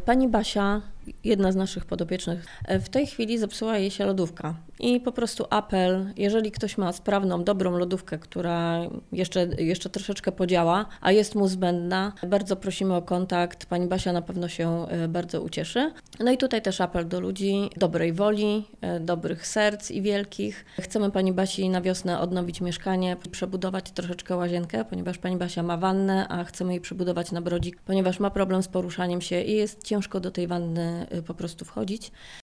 Pani Basia, jedna z naszych podopiecznych, w tej chwili zepsuła jej się lodówka. I po prostu apel, jeżeli ktoś ma sprawną, dobrą lodówkę, która jeszcze troszeczkę podziała, a jest mu zbędna, bardzo prosimy o kontakt. Pani Basia na pewno się bardzo ucieszy. No i tutaj też apel do ludzi dobrej woli, dobrych serc i wielkich. Chcemy pani Basi na wiosnę odnowić mieszkanie, przebudować troszeczkę łazienkę, ponieważ pani Basia ma wannę, a chcemy jej przebudować na brodzik, ponieważ ma problem z poruszaniem się i jest ciężko do tej wanny po prostu wchodzić.